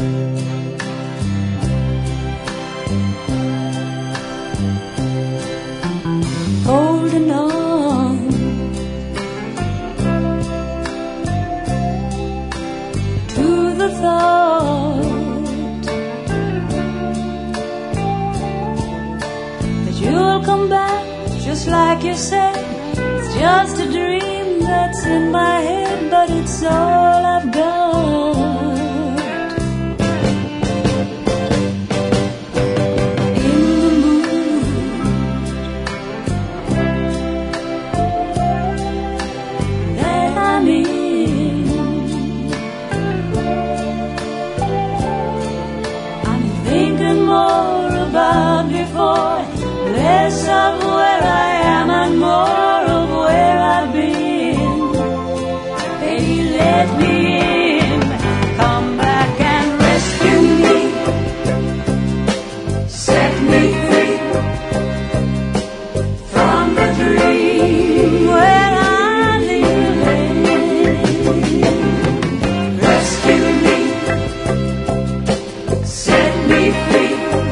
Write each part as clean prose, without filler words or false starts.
Holding on to the thought that you'll come back just like you said. It's just a dream that's in my head, but it's all I've got. Less of where I am and more of where I've been. Baby, let me in. Come back and rescue me. Set me free from the dream where I live in. Rescue me. Set me free.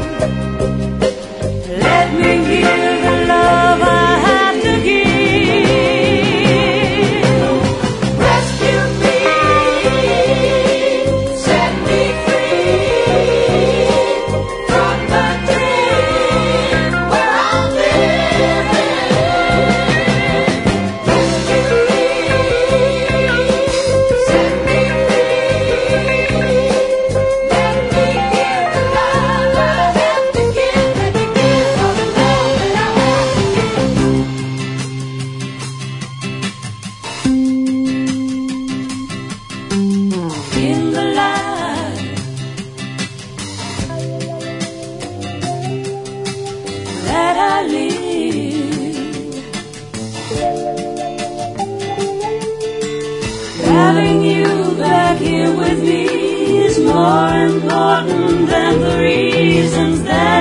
Let me give the love I have to give. Rescue me, set me free from the dream where I'm living. Rescue me, set me free. Let me give the love I have to give. Let me give all the love that I have to give. In the life that I live, having you back here with me is more important than the reasons that